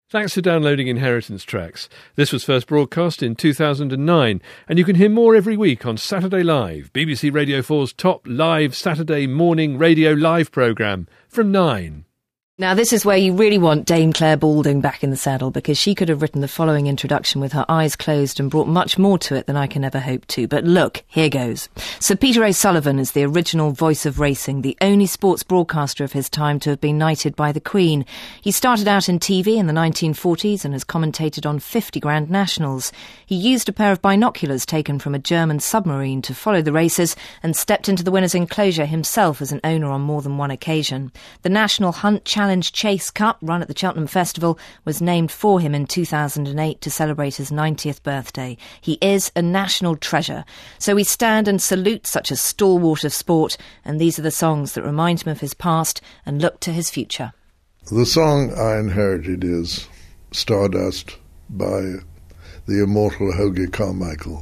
Thanks for downloading Inheritance Tracks. This was first broadcast in 2009, and you can hear more every week on Saturday Live, BBC Radio 4's top live Saturday morning radio live programme from 9. Now, this is where you really want Dame Claire Balding back in the saddle, because she could have written the following introduction with her eyes closed and brought much more to it than I can ever hope to. But look, here goes. Sir Peter O'Sullivan is the original voice of racing, the only sports broadcaster of his time to have been knighted by the Queen. He started out in TV in the 1940s and has commentated on 50 Grand Nationals. He used a pair of binoculars taken from a German submarine to follow the races and stepped into the winner's enclosure himself as an owner on more than one occasion. The National Hunt Challenge Chase Cup, run at the Cheltenham Festival, was named for him in 2008 to celebrate his 90th birthday. He is a national treasure. So we stand and salute such a stalwart of sport, and these are the songs that remind him of his past and look to his future. The song I inherited is Stardust by the immortal Hoagy Carmichael.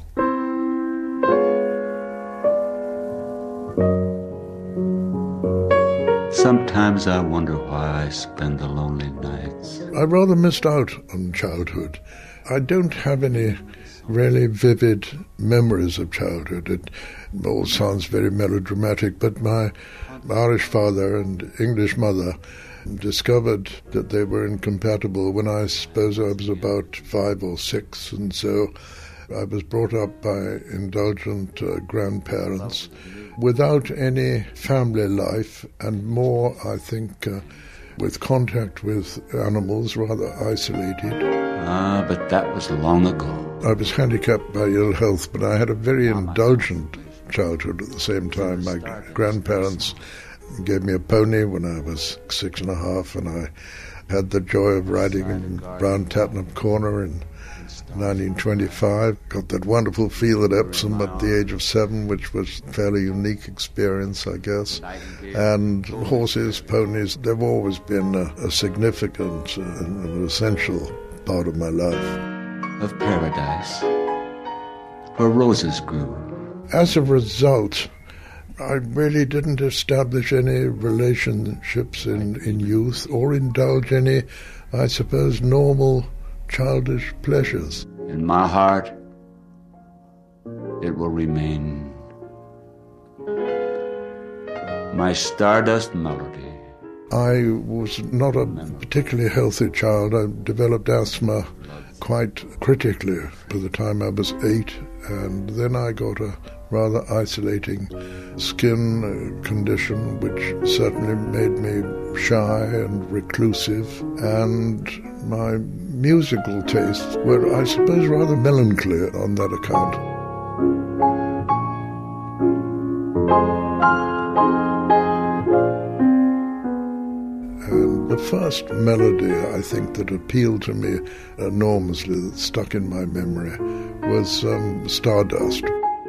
Sometimes I wonder why I spend the lonely nights. I rather missed out on childhood. I don't have any really vivid memories of childhood. It all sounds very melodramatic, but my Irish father and English mother discovered that they were incompatible when I suppose I was about 5 or 6, and so I was brought up by indulgent grandparents without any family life, and more, I think, with contact with animals, rather isolated. But that was long ago. I was handicapped by ill health, but I had a very indulgent childhood at the same time. My grandparents gave me a pony when I was 6 and a half, and I had the joy of riding in round Tattenham Corner in 1925. Got that wonderful feel at Epsom at the age of 7, which was a fairly unique experience, I guess. And horses, ponies, they've always been a significant and an essential part of my life. Of paradise, where roses grew. As a result, I really didn't establish any relationships in youth or indulge any, I suppose, normal childish pleasures. In my heart, it will remain my Stardust melody. I was not a particularly healthy child. I developed asthma quite critically by the time I was 8, and then I got a rather isolating skin condition, which certainly made me shy and reclusive, and my musical tastes were, I suppose, rather melancholy on that account. And the first melody, I think, that appealed to me enormously, that stuck in my memory, was Stardust.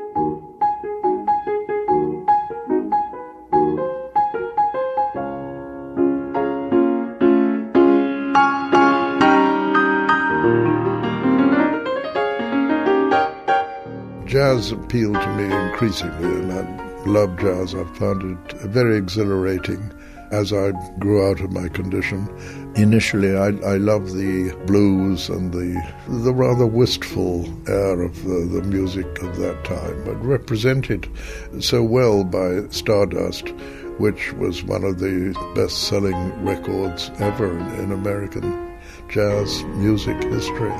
Jazz appealed to me increasingly, and I love jazz. I found it very exhilarating as I grew out of my condition. Initially, I loved the blues and the rather wistful air of the music of that time, but represented so well by Stardust, which was one of the best-selling records ever in American jazz music history.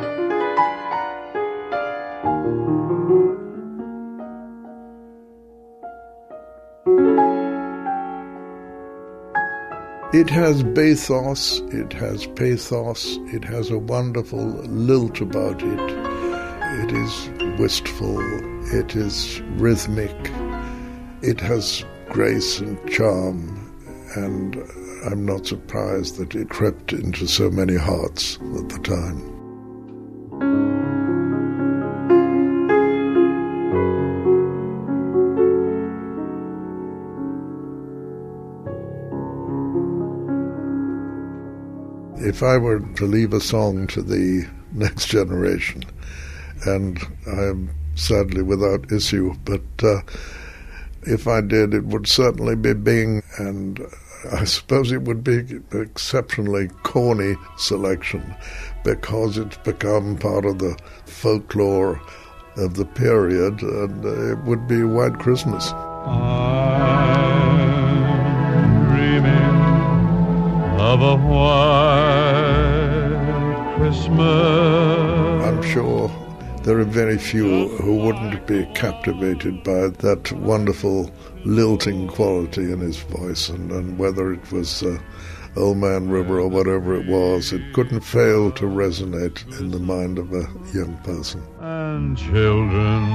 It has bathos, it has pathos, it has a wonderful lilt about it. It is wistful, it is rhythmic, it has grace and charm, and I'm not surprised that it crept into so many hearts at the time. If I were to leave a song to the next generation, and I am sadly without issue, but if I did, it would certainly be Bing, and I suppose it would be an exceptionally corny selection because it's become part of the folklore of the period, and it would be White Christmas. I'm dreaming of a white Christmas. I'm sure there are very few who wouldn't be captivated by that wonderful lilting quality in his voice, and whether it was Old Man River or whatever it was, it couldn't fail to resonate in the mind of a young person. And children,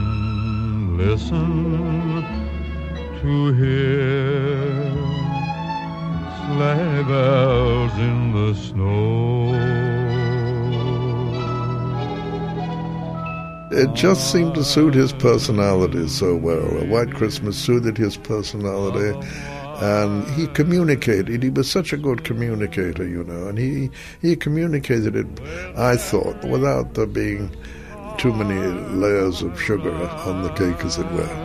listen to hear sleigh bells in the snow. It just seemed to suit his personality so well. A White Christmas suited his personality, and he communicated. He was such a good communicator, you know, and he communicated it, I thought, without there being too many layers of sugar on the cake, as it were.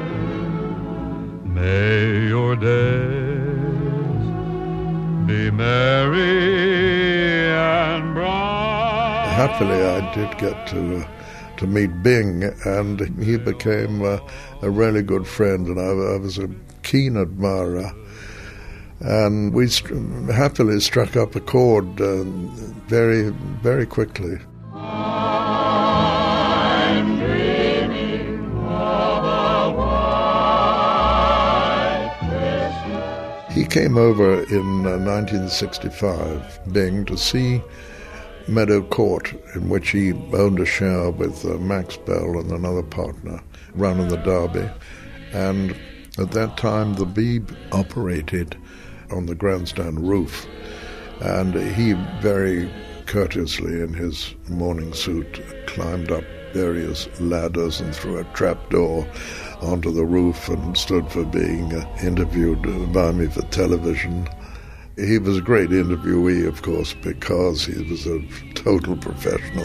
May your days be merry and bright. Happily, I did get to meet Bing, and he became a really good friend, and I was a keen admirer. And we happily struck up a chord very, very quickly. I'm dreaming of a white Christmas. He came over in 1965, Bing, to see Meadow Court, in which he owned a share with Max Bell and another partner, running the Derby. And at that time, the Beeb operated on the grandstand roof, and he very courteously, in his morning suit, climbed up various ladders and through a trapdoor onto the roof and stood for being interviewed by me for television. He was a great interviewee, of course, because he was a total professional.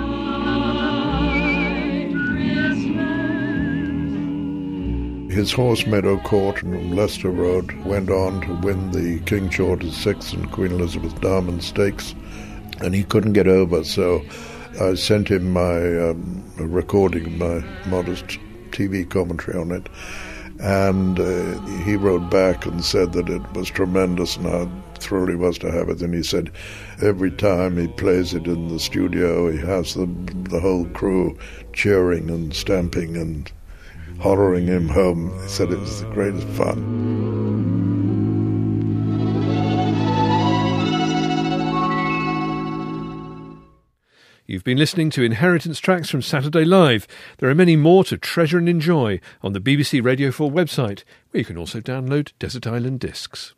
His horse, Meadow Court, from Leicester Road, went on to win the King George VI and Queen Elizabeth Diamond Stakes, and he couldn't get over, so I sent him my recording, my modest TV commentary on it. And he wrote back and said that it was tremendous and how thrilled he was to have it. And he said every time he plays it in the studio, he has the whole crew cheering and stamping and hollering him home. He said it was the greatest fun. You've been listening to Inheritance Tracks from Saturday Live. There are many more to treasure and enjoy on the BBC Radio 4 website, where you can also download Desert Island Discs.